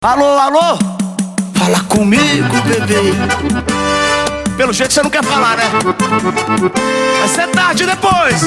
Alô, alô? Fala comigo, bebê. Pelo jeito você não quer falar, né? Vai ser tarde depois.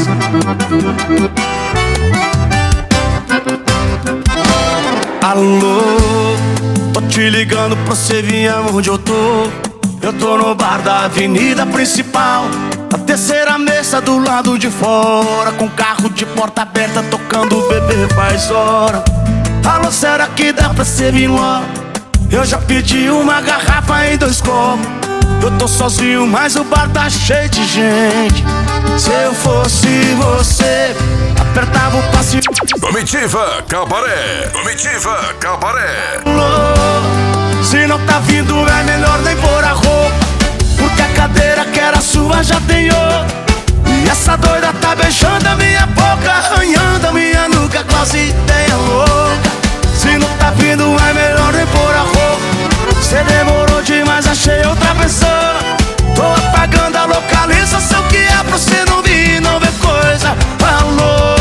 Alô, tô te ligando pra você vir onde eu tô. Eu tô no bar da avenida principal, na terceira mesa do lado de fora, com carro de porta aberta tocando o bebê faz hora. Alô, será que dá pra você vir logo? Eu já pedi uma garrafa em 2 copos. Eu tô sozinho, mas o bar tá cheio de gente. Se eu fosse você, apertava o passe. Comitiva Cabaré, Comitiva Cabaré. Se não tá vindo é melhor nem pôr a roupa, porque a cadeira que era sua já tem outra. E essa doida tá beijando a minha boca, arranhando a minha nuca, quase ideia louca. Se não tá vindo é melhor nem pôr a roupa. Cê demorou demais, achei outra pessoa. Tô apagando a localização que é pra você não vir, não ver coisa. Alô.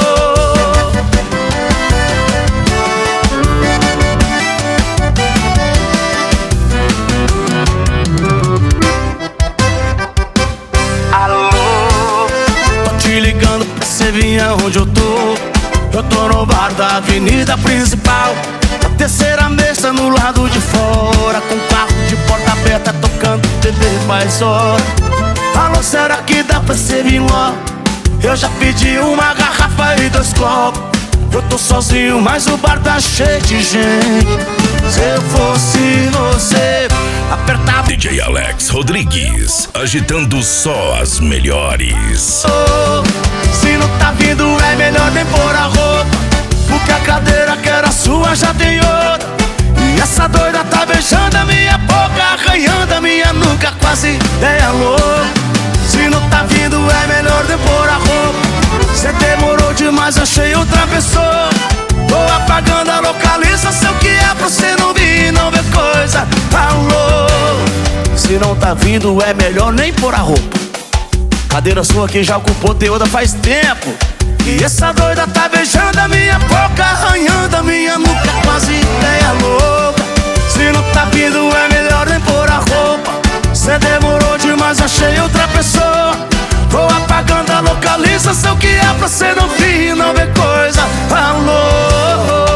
Ligando pra você vir onde eu tô. Eu tô no bar da avenida principal, na terceira mesa no lado de fora, com carro de porta aberta tocando TV faz hora. Alô, será que dá pra você vir logo? Eu já pedi uma garrafa e 2 copos. Eu tô sozinho, mas o bar tá cheio de gente. Se eu fosse você, apertava DJ Alex Rodrigues, agitando só as melhores. Se não tá vindo é melhor nem pôr a roupa, porque a cadeira que era sua já tem outra. E essa doida tá beijando a minha boca, arranhando a minha nuca, quase ideia louca. Se não tá vindo é melhor nem pôr a roupa. Cê demorou demais, achei outra pessoa. Tô apagando a localização que é pra você não vir, não ver coisa. Alô, se não tá vindo é melhor nem pôr a roupa. Cadeira sua que já ocupou outra faz tempo. E essa doida tá beijando a minha boca, arranhando a minha nuca, quase ideia louca. Se não tá vindo é melhor nem pôr a roupa. Cê demorou demais, achei outra pessoa. Tô apagando a localização que é pra você não vir, não ver coisa. Alô.